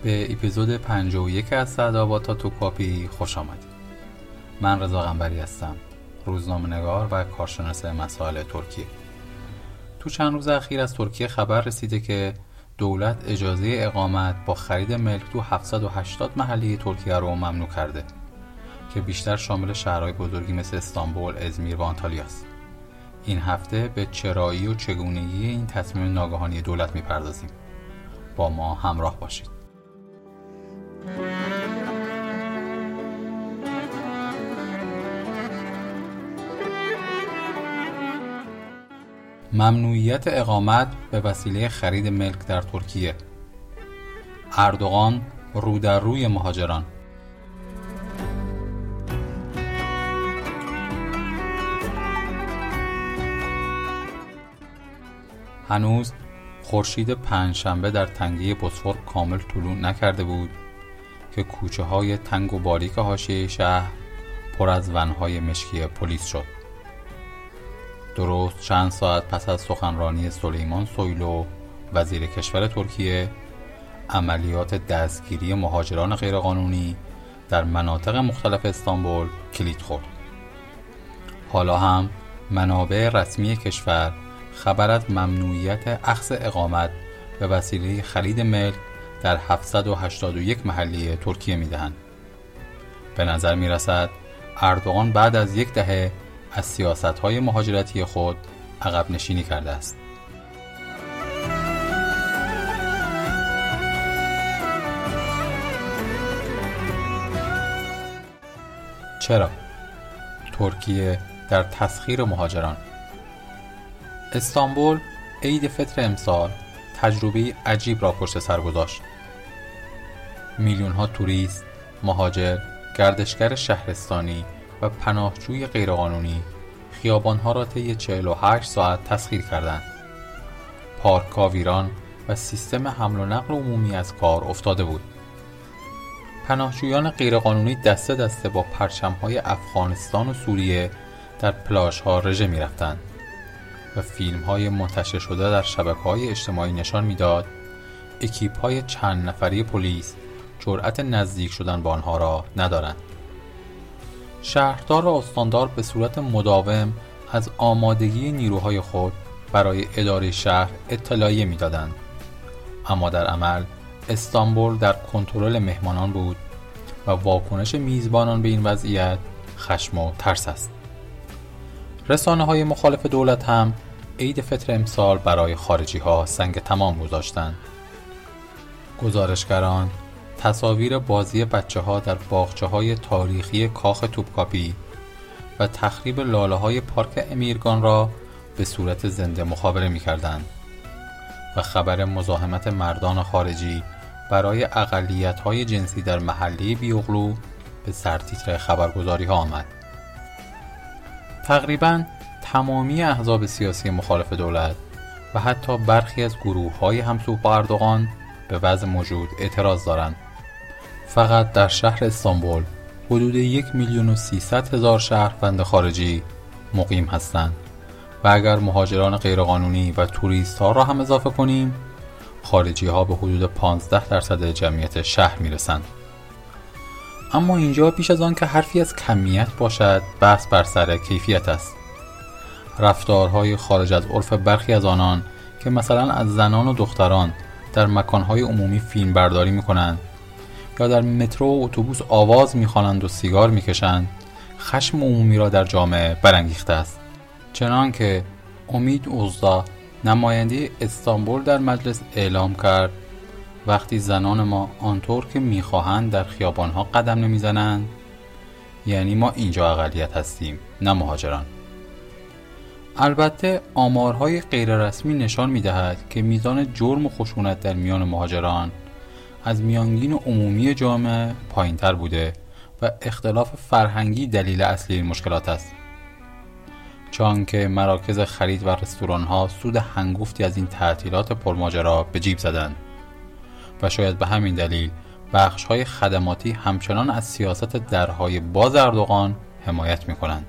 به اپیزود 51 از سعدآباد تا توپکاپی خوش آمدید. من رضا قنبری هستم، روزنامه‌نگار و کارشناس مسائل ترکیه. تو چند روز اخیر از ترکیه خبر رسیده که دولت اجازه اقامت با خرید ملک تو 780 محله ترکیه رو ممنوع کرده که بیشتر شامل شهرهای بزرگی مثل استانبول، ازمیر و آنتالیا است. این هفته به چرایی و چگونگی این تصمیم ناگهانی دولت میپردازیم. با ما همراه باشید. ممنوعیت اقامت به وسیله خرید ملک در ترکیه. اردوغان رو در روی مهاجران. هنوز خورشید پنجشنبه در تنگه بوسفور کامل طلوع نکرده بود که کوچه های تنگ و باریک حاشیه شهر پر از ونهای مشکی پلیس شد. درست چند ساعت پس از سخنرانی سلیمان سویلو وزیر کشور ترکیه، عملیات دستگیری مهاجران غیرقانونی در مناطق مختلف استانبول کلید خورد. حالا هم منابع رسمی کشور خبر از ممنوعیت اخذ اقامت به وسیله خرید ملک در 781 محله ترکیه می‌دهند. به نظر می‌رسد اردوغان بعد از یک دهه از سیاست‌های مهاجرتی خود عقب نشینی کرده است. چرا؟ ترکیه در تسخیر مهاجران. استانبول عید فطر امسال تجربه عجیب را پشت سر گذاشت. میلیون‌ها توریست، مهاجر، گردشگر شهرستانی و پناهجوی غیرقانونی خیابان‌ها را طی 48 ساعت تسخیر کردند. پارک‌ها ویران و سیستم حمل و نقل عمومی از کار افتاده بود. پناهجویان غیرقانونی دسته دسته با پرچم‌های افغانستان و سوریه در پلاژها رژه می‌رفتند و فیلم‌های منتشر شده در شبکه‌های اجتماعی نشان می‌داد اکیپ‌های چند نفری پلیس جرأت نزدیک شدن به آنها را ندارند. شهردار و استاندار به صورت مداوم از آمادگی نیروهای خود برای اداره شهر اطلاعیه می‌دادند، اما در عمل استانبول در کنترل مهمانان بود و واکنش میزبانان به این وضعیت خشم و ترس است. رسانه‌های مخالف دولت هم عید فطر امسال برای خارجی‌ها سنگ تمام گذاشتند. گزارشگران تصاویر بازی بچه‌ها در باغچه‌های تاریخی کاخ توپکاپی و تخریب لاله‌های پارک امیرگان را به صورت زنده مخابره می‌کردند و خبر مزاحمت مردان خارجی برای اقلیت‌های جنسی در محله بیوغلو به سرتیتر خبرگزاری‌ها آمد. تقریباً تمامی احزاب سیاسی مخالف دولت و حتی برخی از گروه‌های همسو با اردوغان به وضع موجود اعتراض دارند. فقط در شهر استانبول حدود 1,300,000 شهروند خارجی مقیم هستند و اگر مهاجران غیرقانونی و توریست‌ها را هم اضافه کنیم، خارجی‌ها به حدود 15% جمعیت شهر میرسند. اما اینجا بیش از آن که حرفی از کمیت باشد، بحث بر سر کیفیت است. رفتارهای خارج از عرف برخی از آنان که مثلا از زنان و دختران در مکانهای عمومی فیلم برداری میکنند یا در مترو و اتوبوس آواز میخوانند و سیگار میکشند، خشم عمومی را در جامعه برانگیخته است. چنان که امید اوزدا، نماینده استانبول، در مجلس اعلام کرد وقتی زنان ما آنطور که میخواهند در خیابانها قدم نمیزنند، یعنی ما اینجا اقلیت هستیم، نه مهاجران. البته آمارهای غیررسمی نشان میدهد که میزان جرم و خشونت در میان مهاجران از میانگین عمومی جامعه پایین‌تر بوده و اختلاف فرهنگی دلیل اصلی این مشکلات است. چون که مراکز خرید و رستوران‌ها سود هنگفتی از این تعطیلات پرماجرا به جیب زدند و شاید به همین دلیل بخش‌های خدماتی همچنان از سیاست درهای باز اردوغان حمایت می‌کنند.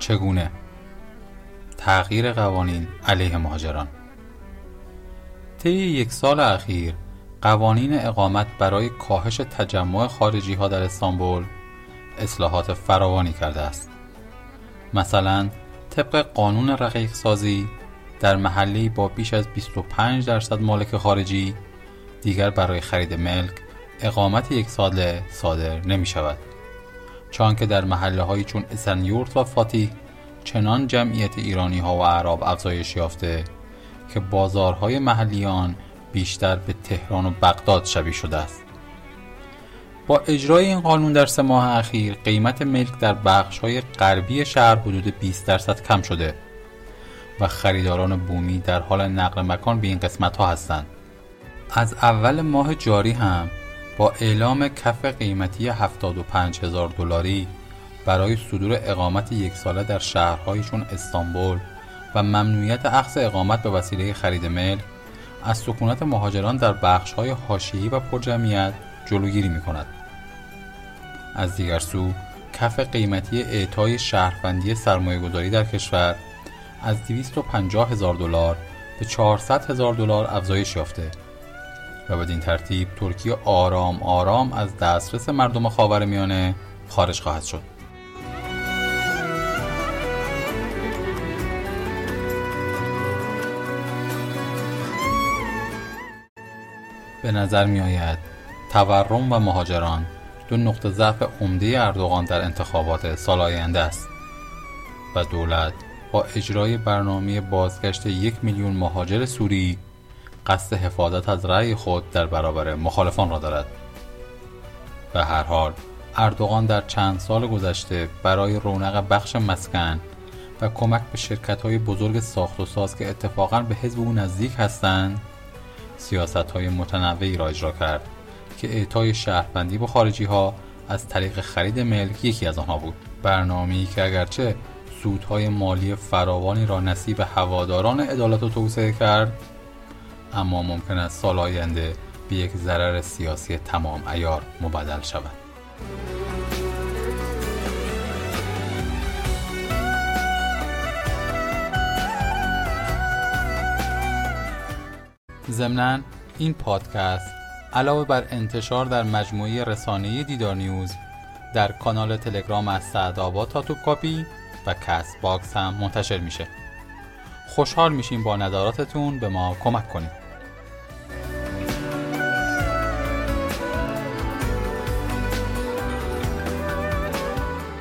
چگونه؟ تغییر قوانین علیه مهاجران. طی 1 سال اخیر قوانین اقامت برای کاهش تجمع خارجی ها در استانبول اصلاحات فراوانی کرده است. مثلا طبق قانون رقیق سازی در محله‌ای با بیش از 25% مالک خارجی دیگر برای خرید ملک اقامت 1 ساله صادر نمی شود، چون در محله‌هایی چون اسنیورت و فاتح چنان جمعیت ایرانی ها و اعراب افزایش یافته که بازارهای محلی آن بیشتر به تهران و بغداد شبیه شده است. با اجرای این قانون در 3 ماه اخیر قیمت ملک در بخش‌های غربی شهر حدود 20% کم شده و خریداران بومی در حال نقل مکان به این قسمت‌ها هستند. از اول ماه جاری هم با اعلام کف قیمتی $75,000 برای صدور اقامت 1 ساله در شهرهایی چون استانبول و ممنوعیت اخذ اقامت به وسیله خرید ملک از سکونت مهاجران در بخش‌های حاشیه‌ای و پرجمعیت جلوگیری می‌کند. از دیگر سو کف قیمتی اعطای شهروندی سرمایه‌گذاری در کشور از $250,000 به $400,000 افزایش یافته و بدین ترتیب ترکیه آرام آرام از دسترس مردم خاورمیانه خارج خواهد شد. به نظر می آید تورم و مهاجران 2 نقطه ضعف عمده اردوغان در انتخابات سال آینده است و دولت با اجرای برنامه بازگشت 1 میلیون مهاجر سوری قصد حفاظت از رأی خود در برابر مخالفان را دارد. به هر حال اردوغان در چند سال گذشته برای رونق بخش مسکن و کمک به شرکت‌های بزرگ ساخت و ساز که اتفاقاً به حزب او نزدیک هستند سیاست‌های متنوعی را اجرا کرد که اعطای شهروندی به خارجی‌ها از طریق خرید ملک یکی از آنها بود. برنامه‌ای که اگرچه سودهای مالی فراوانی را نصیب هواداران عدالت و توسعه کرد، اما ممکن است سال آینده به یک ضرر سیاسی تمام عیار مبدل شود. ضمناً این پادکست علاوه بر انتشار در مجموعه رسانه‌ای دیدار نیوز در کانال تلگرام از سعدآباد تا توپکاپی و کست باکس هم منتشر میشه. خوشحال میشیم با نظراتتون به ما کمک کنید.